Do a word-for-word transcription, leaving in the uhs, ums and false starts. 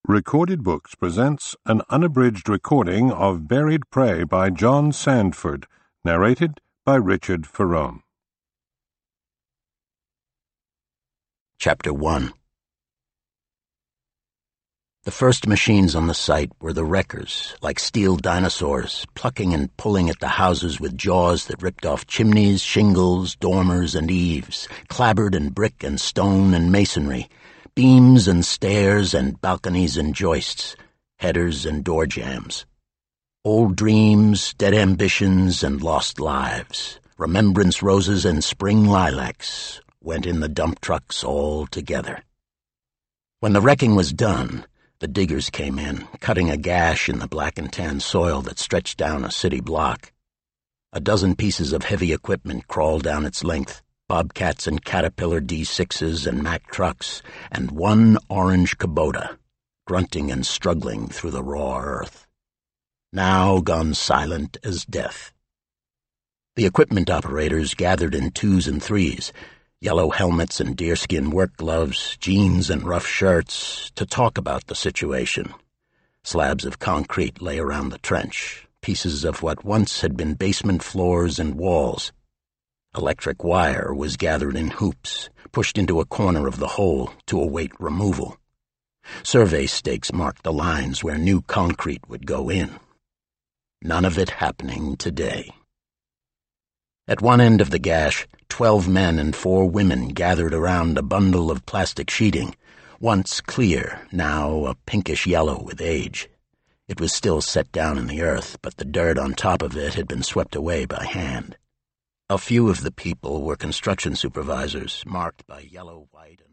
Recorded Books presents an unabridged recording of Buried Prey by John Sandford, narrated by Richard Ferrone. Chapter one. The first machines on the site were the wreckers, like steel dinosaurs, plucking and pulling at the houses with jaws that ripped off chimneys, shingles, dormers, and eaves, clabbered in brick and stone and masonry, beams and stairs and balconies and joists, headers and door jambs. Old dreams, dead ambitions, and lost lives, remembrance roses and spring lilacs went in the dump trucks all together. When the wrecking was done, the diggers came in, cutting a gash in the black and tan soil that stretched down a city block. A dozen pieces of heavy equipment crawled down its length, Bobcats and Caterpillar D sixes and Mack trucks, and one orange Kubota, grunting and struggling through the raw earth, now gone silent as death. The equipment operators gathered in twos and threes, yellow helmets and deerskin work gloves, jeans and rough shirts, to talk about the situation. Slabs of concrete lay around the trench, pieces of what once had been basement floors and walls. Electric wire was gathered in hoops, pushed into a corner of the hole to await removal. Survey stakes marked the lines where new concrete would go in. None of it happening today. At one end of the gash, twelve men and four women gathered around a bundle of plastic sheeting, once clear, now a pinkish yellow with age. It was still set down in the earth, but the dirt on top of it had been swept away by hand. A few of the people were construction supervisors, marked by yellow, white, and